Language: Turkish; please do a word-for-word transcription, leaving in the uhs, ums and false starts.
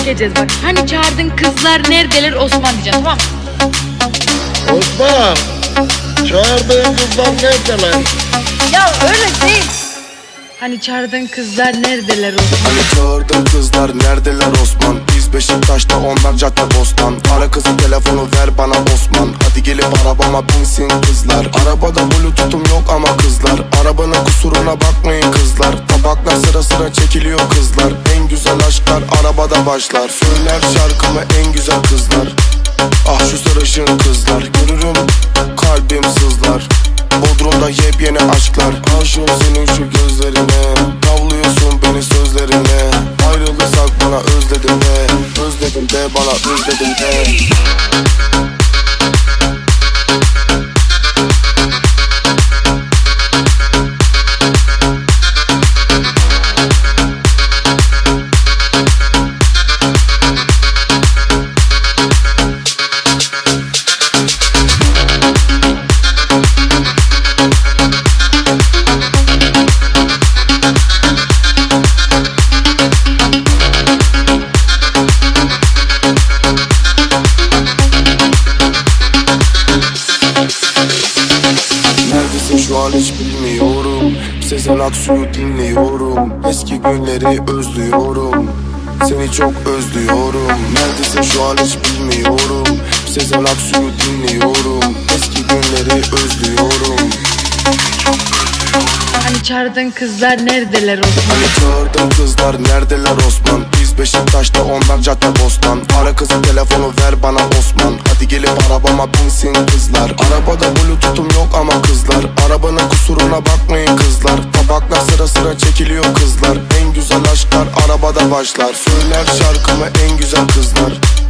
çekeceğiz bak. Hani çağırdın kızlar neredeler Osman diyeceğiz, tamam mı? Osman, çağırdığın kızlar neredeler? Ya öyle değil. Hani çağırdın kızlar neredeler Osman? Hani çağırdın kızlar neredeler Osman? Biz Beşiktaş'ta, onlar Caddebostan. Ara kızın telefonu ver bana Osman. Hadi gelip arabama binsin kızlar. Arabada bluetooth'um yok ama kızlar. Arabanın kusuruna bakmayın kızlar. Tabaklar sıra sıra çekiliyor kızlar. En güzel aşklar arabada başlar. Söyler şarkımı en güzel kızlar. Ah şu sarışın kızlar. Görürüm kalbim sızlar. Bodrum'da yepyeni aşklar. Aşığım senin şu gözlerine. Tavlıyorsun beni sözlerine. Ayrılırsak bana özledim de. Özledim de bana özledim de. Şu an hiç bilmiyorum. Sezen Aksu'yu dinliyorum. Eski günleri özlüyorum. Seni çok özlüyorum. Neredesin şu an hiç bilmiyorum. Sezen Aksu'yu dinliyorum. Eski günleri özlüyorum. Hani çağırdın kızlar neredeler Osman? Hani çağırdın kızlar neredeler Osman? Biz Beşiktaş'ta, onlar Caddebostan. Ara kızın telefonu ver bana Osman. Hadi gelip arabama binsin kızlar. Arabada bluetooth'um yok ama kızlar. Arabanın kusuruna bakmayın kızlar. Tabaklar sıra sıra çekiliyor kızlar. En güzel aşklar arabada başlar. Söyler şarkımı en güzel kızlar.